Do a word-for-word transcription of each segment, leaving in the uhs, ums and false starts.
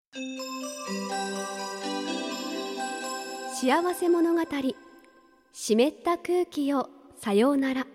幸せ物語、湿った空気よさようなら。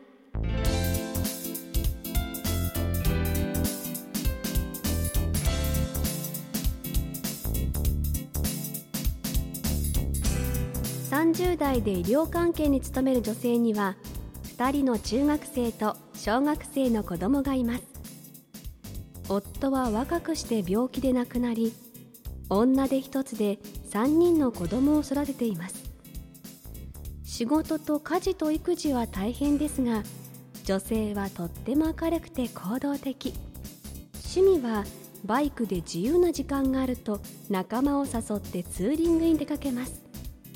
さんじゅう代で医療関係に勤める女性にはふたりの中学生と小学生の子供がいます。夫は若くして病気で亡くなり、女手一つでさんにんの子供を育てています。仕事と家事と育児は大変ですが、女性はとっても明るくて行動的。趣味はバイクで自由な時間があると仲間を誘ってツーリングに出かけます。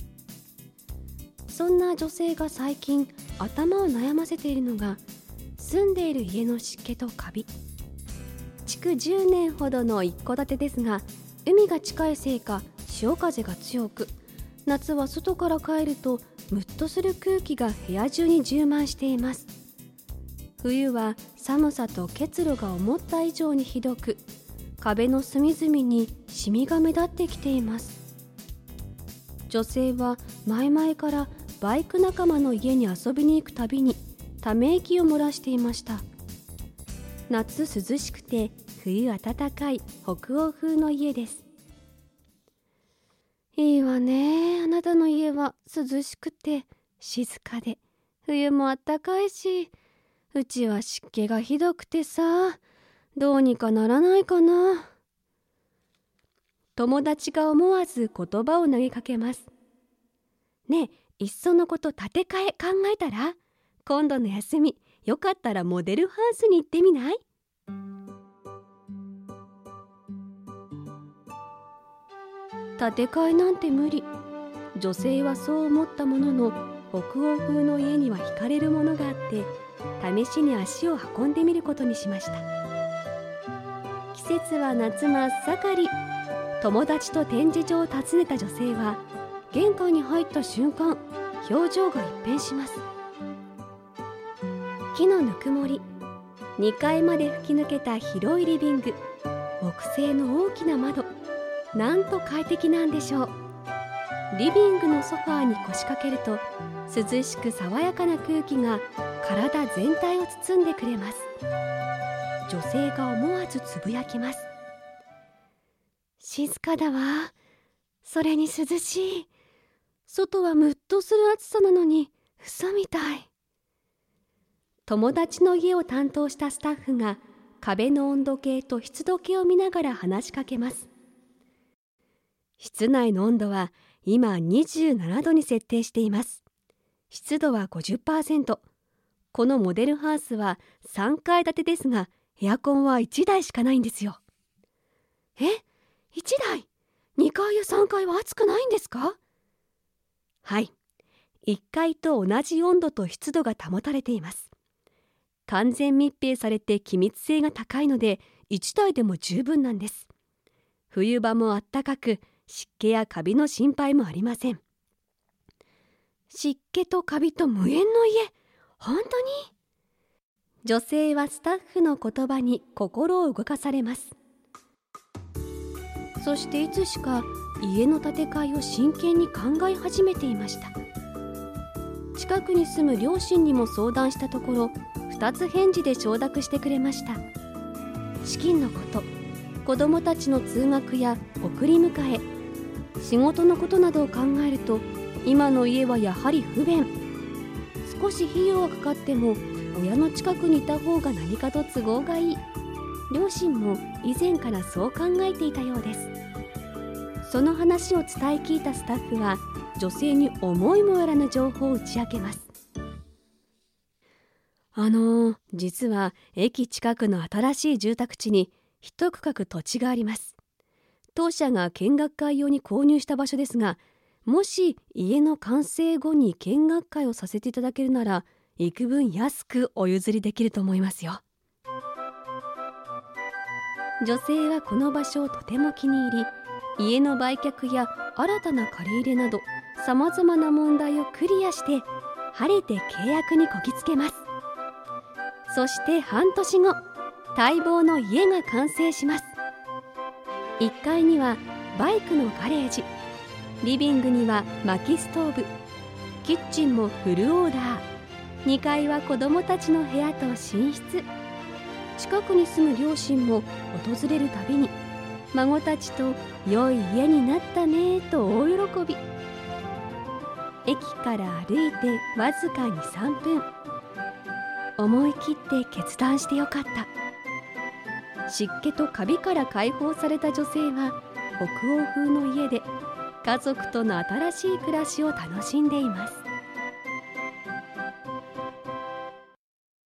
そんな女性が最近頭を悩ませているのが、住んでいる家の湿気とカビ。築じゅうねんほどの一戸建てですが、海が近いせいか潮風が強く、夏は外から帰るとムッとする空気が部屋中に充満しています。冬は寒さと結露が思った以上にひどく、壁の隅々にシミが目立ってきています。女性は前々からバイク仲間の家に遊びに行くたびにため息を漏らしていました。夏涼しくて冬暖かい北欧風の家です。いいわね、あなたの家は涼しくて静かで冬も暖かいし、うちは湿気がひどくてさ、どうにかならないかな。友達が思わず言葉を投げかけます。ねえ、いっそのこと建て替え考えたら？今度の休み、よかったらモデルハウスに行ってみない？建て替えなんて無理。女性はそう思ったものの、北欧風の家には惹かれるものがあって、試しに足を運んでみることにしました。季節は夏真っ盛り。友達と展示場を訪ねた女性は、玄関に入った瞬間、表情が一変します。木のぬくもり、にかいまで吹き抜けた広いリビング、木製の大きな窓、なんと快適なんでしょう。リビングのソファーに腰掛けると、涼しく爽やかな空気が体全体を包んでくれます。女性が思わずつぶやきます。静かだわ。それに涼しい。外はムッとする暑さなのに嘘みたい。友達の家を担当したスタッフが壁の温度計と湿度計を見ながら話しかけます。室内の温度は今にじゅうななどに設定しています。湿度は ごじゅっパーセント。このモデルハウスはさんかい建てですが、エアコンはいちだいしかないんですよ。え、いちだい？ に 階やさんがいは暑くないんですか？はい、いっかいと同じ温度と湿度が保たれています。完全密閉されて気密性が高いので、いちだいでも十分なんです。冬場も暖かく、湿気やカビの心配もありません。湿気とカビと無縁の家、本当に？女性はスタッフの言葉に心を動かされます。そしていつしか家の建て替えを真剣に考え始めていました。近くに住む両親にも相談したところ、ふたつ返事で承諾してくれました。資金のこと、子どもたちの通学や送り迎え、仕事のことなどを考えると、今の家はやはり不便。少し費用がかかっても親の近くにいた方が何かと都合がいい。両親も以前からそう考えていたようです。その話を伝え聞いたスタッフは、女性に思いもよらぬ情報を打ち明けます。あのー、実は駅近くの新しい住宅地に一区画土地があります。当社が見学会用に購入した場所ですが、もし家の完成後に見学会をさせていただけるなら、幾分安くお譲りできると思いますよ。女性はこの場所をとても気に入り、家の売却や新たな借り入れなどさまざまな問題をクリアして晴れて契約にこぎつけます。そして半年後、待望の家が完成します。 いっかいにはバイクのガレージ、リビングには薪ストーブ、キッチンもフルオーダー、にかいは子どもたちの部屋と寝室。近くに住む両親も訪れるたびに孫たちと良い家になったねと大喜び。駅から歩いてわずかにさんぷん、思い切って決断してよかった。湿気とカビから解放された女性は北欧風の家で家族との新しい暮らしを楽しんでいます。